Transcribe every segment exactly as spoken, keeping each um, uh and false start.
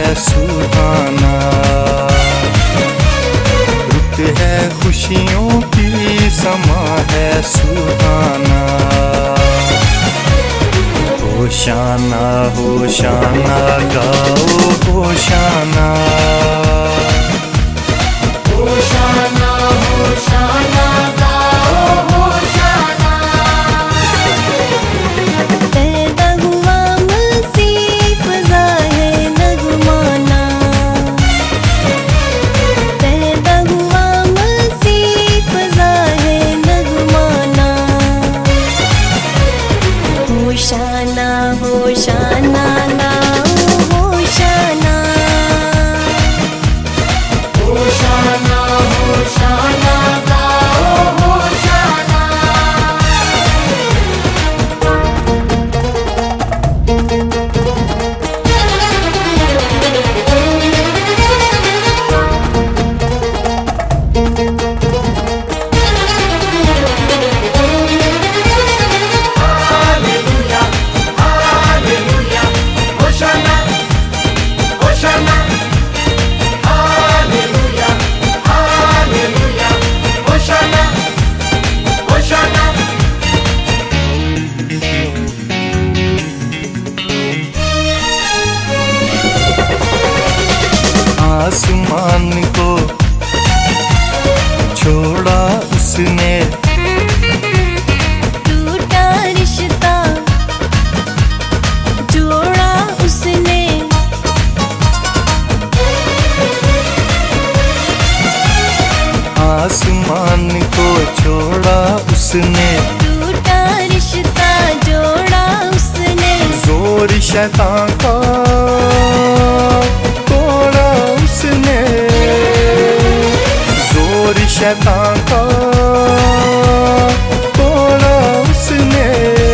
सुहाना, रुत है खुशियों की, समा है सुहाना। होशाना होशाना गाओ होशाना, होशाना होशाना गाओ होशाना। पैदा हुआ मसीह फ़ज़ा है नगमाना, पैदा हुआ मसीह फ़ज़ा है नगमाना। होशाना होशाना गाओ होशाना, होशाना होशाना गाओ होशाना। हालेलुया हालेलुया होशाना होशाना, हालेलुया हालेलुया होशाना होशाना। आसमान को छोड़ा उसने, टूटा रिश्ता जोड़ा उसने, आसमान को छोड़ा उसने, टूटा रिश्ता जोड़ा उसने। जोर शैतान का तोड़ा उसने, जोर शैतान का तोड़ा उसने।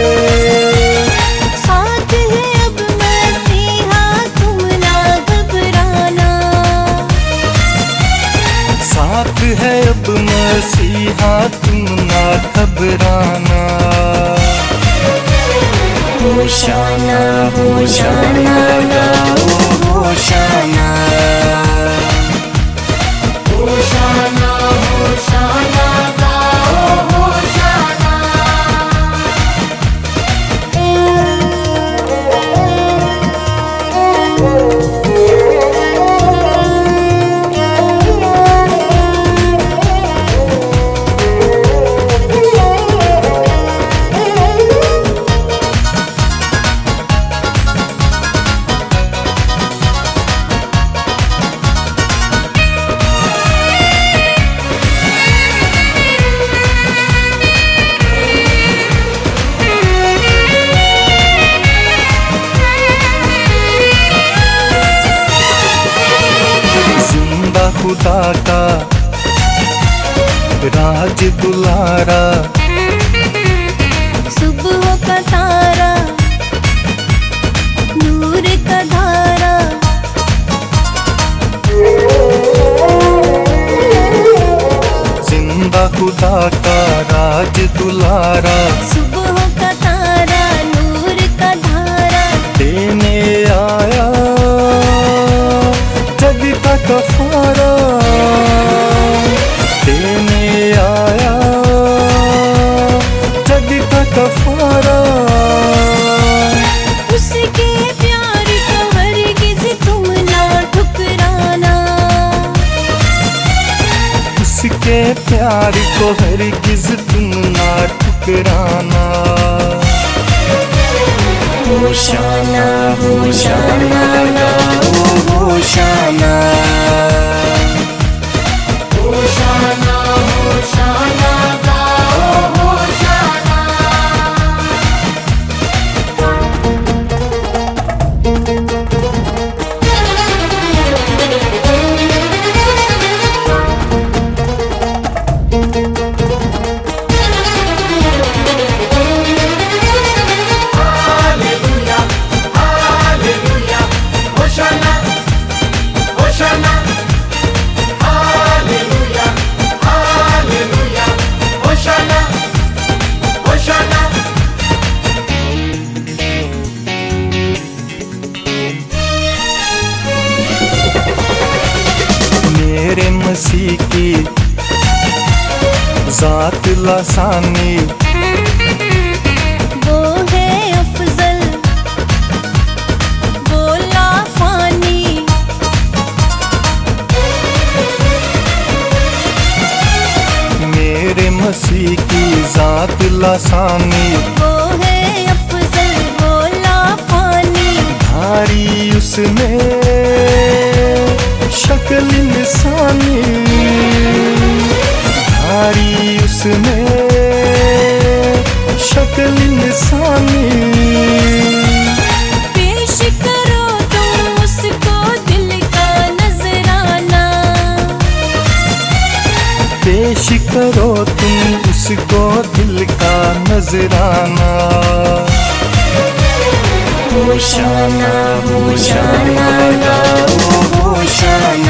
साथ है अब मसीहा तुम ना घबराना, साथ है अब मसीहा तुम ना घबराना। होशाना होशाना गाओ होशाना, होशाना होशाना गाओ होशाना। जिंदा खुदा का राज दुलारा, सुबह का तारा नूर का धारा, जिंदा खुदा का राज दुलारा, सुबह का तारा नूर का धारा। देने आया जग का कफारा, देने आया जग का कफारा। उसके प्यार को हरगिज़ तुम ना ठुकराना, उसके प्यार को हरगिज़ तुम ना ठुकराना। होशाना होशाना गाओ होशाना, होशाना होशाना गाओ होशाना। हालेलुया हालेलुया होशाना होशाना। मेरे मसीह की जात लासानी, वो है अफजल, वो लाफानी। मेरे मसीह की जात लासानी, वो है अफजल, वो लाफानी। धारी उसने शक्ल इंसानी, धारी उसने शक्ल इंसानी। पेश करो तुम उसको दिल का नजराना, पेश करो तुम उसको दिल का नजराना। होशाना होशाना, होशाना